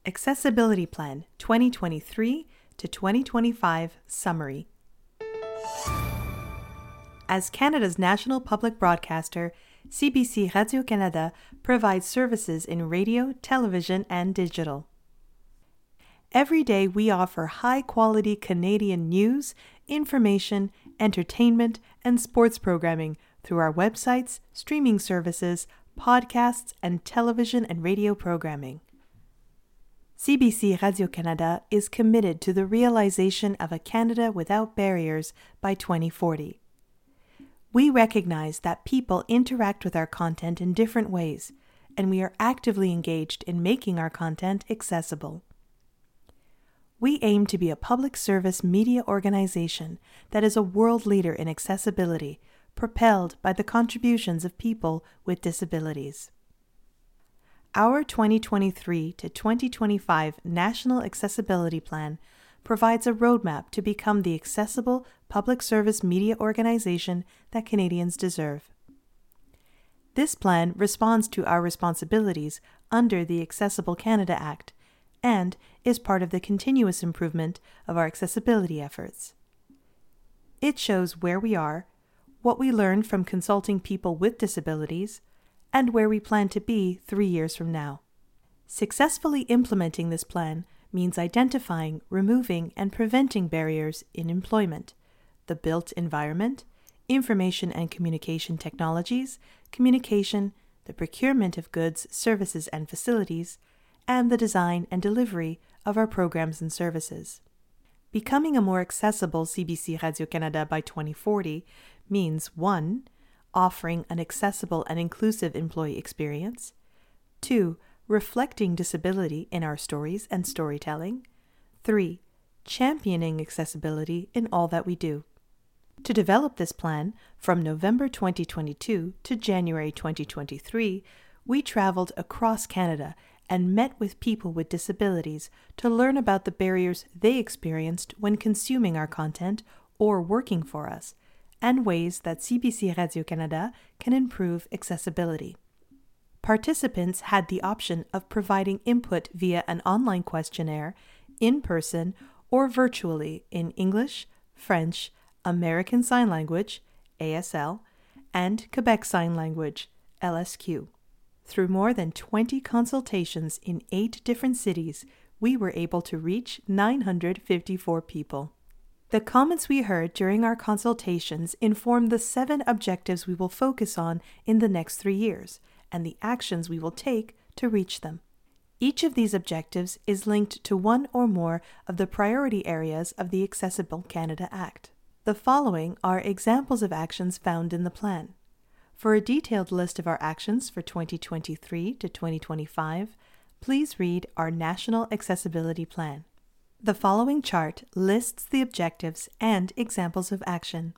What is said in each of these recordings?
Accessibility Plan 2023 to 2025 Summary. As Canada's national public broadcaster, CBC Radio-Canada provides services in radio, television, and digital. Every day we offer high-quality Canadian news, information, entertainment, and sports programming through our websites, streaming services, podcasts, and television and radio programming. CBC Radio-Canada is committed to the realization of a Canada without barriers by 2040. We recognize that people interact with our content in different ways, and we are actively engaged in making our content accessible. We aim to be a public service media organization that is a world leader in accessibility, propelled by the contributions of people with disabilities. Our 2023 to 2025 National Accessibility Plan provides a roadmap to become the accessible public service media organization that Canadians deserve. This plan responds to our responsibilities under the Accessible Canada Act and is part of the continuous improvement of our accessibility efforts. It shows where we are, what we learned from consulting people with disabilities, and where we plan to be 3 years from now. Successfully implementing this plan means identifying, removing, and preventing barriers in employment, the built environment, information and communication technologies, communication, the procurement of goods, services, and facilities, and the design and delivery of our programs and services. Becoming a more accessible CBC Radio-Canada by 2040 means 1. Offering an accessible and inclusive employee experience. 2. Reflecting disability in our stories and storytelling. 3. Championing accessibility in all that we do. To develop this plan, from November 2022 to January 2023, we traveled across Canada and met with people with disabilities to learn about the barriers they experienced when consuming our content or working for us, and ways that CBC Radio-Canada can improve accessibility. Participants had the option of providing input via an online questionnaire, in person, or virtually in English, French, American Sign Language, ASL, and Quebec Sign Language, LSQ. Through more than 20 consultations in 8 different cities, we were able to reach 954 people. The comments we heard during our consultations inform the 7 objectives we will focus on in the next 3 years and the actions we will take to reach them. Each of these objectives is linked to one or more of the priority areas of the Accessible Canada Act. The following are examples of actions found in the plan. For a detailed list of our actions for 2023 to 2025, please read our National Accessibility Plan. The following chart lists the objectives and examples of action.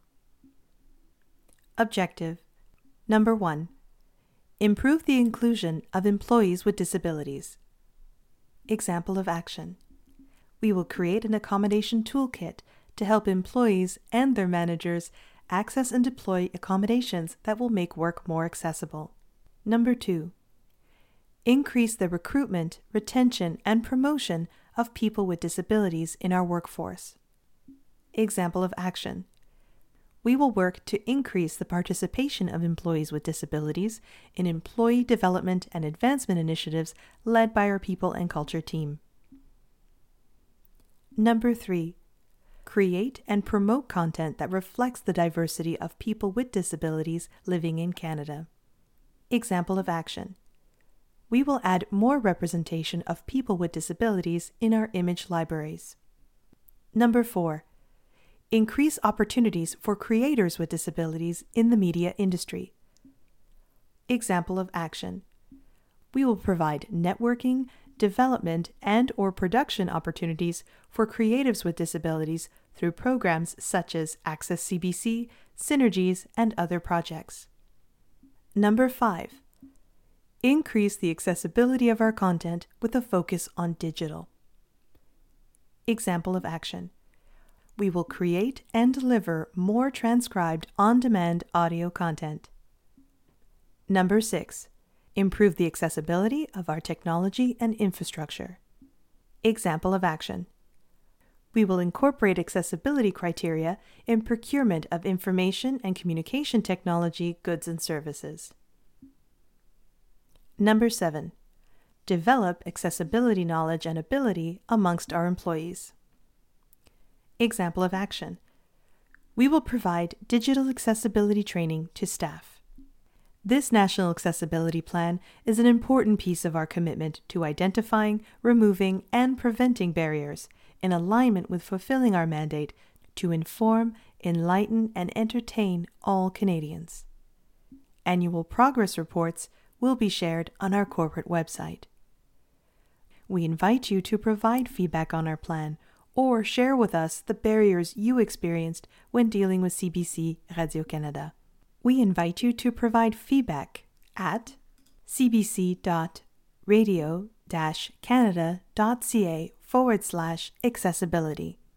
Objective Number 1. Improve the inclusion of employees with disabilities. Example of action. We will create an accommodation toolkit to help employees and their managers access and deploy accommodations that will make work more accessible. Number 2. Increase the recruitment, retention, and promotion of people with disabilities in our workforce. Example of action. We will work to increase the participation of employees with disabilities in employee development and advancement initiatives led by our People and Culture team. Number 3. Create and promote content that reflects the diversity of people with disabilities living in Canada. Example of action. We will add more representation of people with disabilities in our image libraries. Number 4. Increase opportunities for creators with disabilities in the media industry. Example of action. We will provide networking, development, and/or production opportunities for creatives with disabilities through programs such as Access CBC, Synergies, and other projects. Number 5. Increase the accessibility of our content with a focus on digital. Example of action. We will create and deliver more transcribed on-demand audio content. Number 6. Improve the accessibility of our technology and infrastructure. Example of action. We will incorporate accessibility criteria in procurement of information and communication technology goods and services. Number 7. Develop accessibility knowledge and ability amongst our employees. Example of action. We will provide digital accessibility training to staff. This National Accessibility Plan is an important piece of our commitment to identifying, removing, and preventing barriers in alignment with fulfilling our mandate to inform, enlighten, and entertain all Canadians. Annual progress reports will be shared on our corporate website. We invite you to provide feedback on our plan or share with us the barriers you experienced when dealing with CBC Radio-Canada. We invite you to provide feedback at cbc.radio-canada.ca/accessibility.